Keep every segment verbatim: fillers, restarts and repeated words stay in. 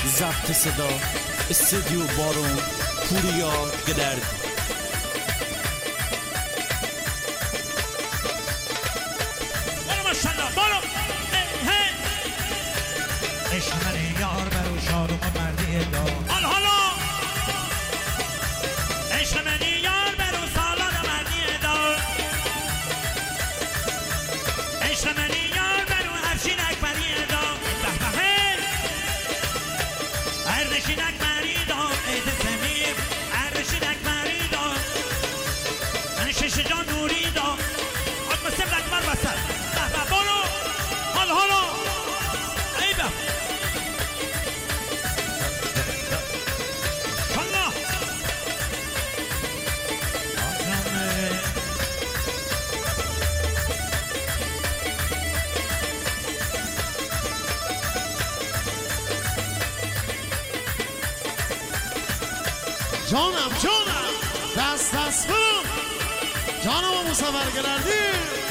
ضبط صدا استودیو بارون پوریا گدردی. برو ماشالله برو. عشق من یار برو شادم و مردی دار. حالا حالا عشق من یار برو سالان مردی دار. عشق من یار برو افشین اکبری دار. به به اردشین اکبری دار. عید سمیر اردشین اکبری دار. من شش جان نوری دار. آد مسلم اکبر وسط. به به برو. حالا حالا ای به جانم جانم دست دست برم جانم و مصور گردی.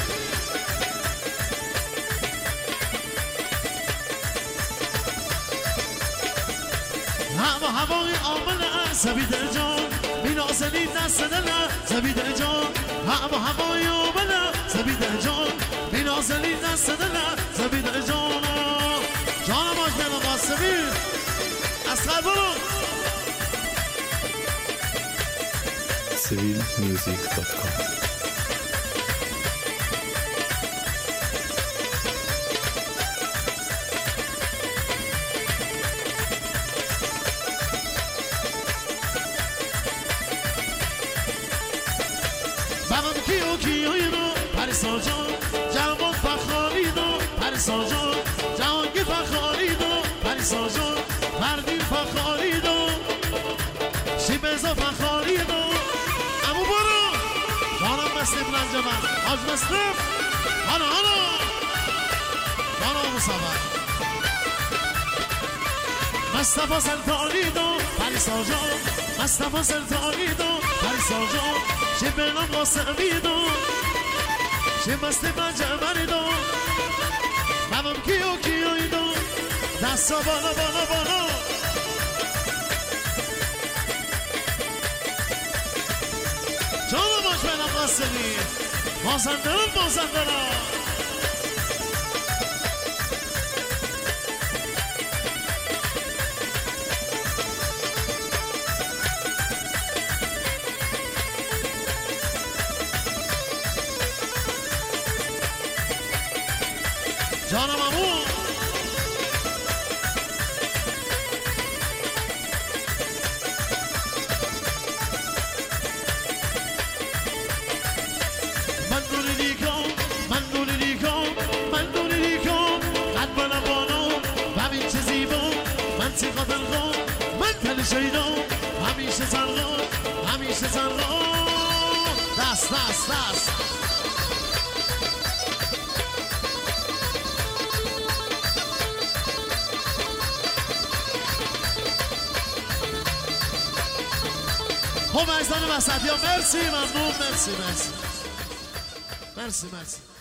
هوا هوای آمن زبیده جان بینازلی دست دل زبیده جان. هوا هوای آمن زبیده جان بینازلی دست دل زبیده جان. جانم آج دل قاسمی اسخر برو. سویل میوزیک دات کام. بابم کیو کیوی دو پریسا جان جوان فخاری دو پریسا جان جوانگی فخاری دو پریسا جان مردی فخاری دو شیبزا فخاری دو. امو برو جانم مسلم رنجمن حاج مسلم هانا هانا جانم مصور مصطفی سلطانی دو پریسا جان. مصطفی سلطانی دو پریسا جان. چه بینم قاسمی دو چه مسلم رنجمن دو. بابم کیو کیوی دو دستا بالا بالا بالا. جانم باش بینم قاسمی مازندران مازندران. جانم امو من دوری دیگم من دوری دیگم من دوری دیگم قد بالا بالا همین چه زیبا من تی قابل غم من تل شیدم همیشه زرغم همیشه زرغم. دست دست دست خب عزیزان وسطی ها مرسی ممنون مرسی مرسی مرسی مرسی.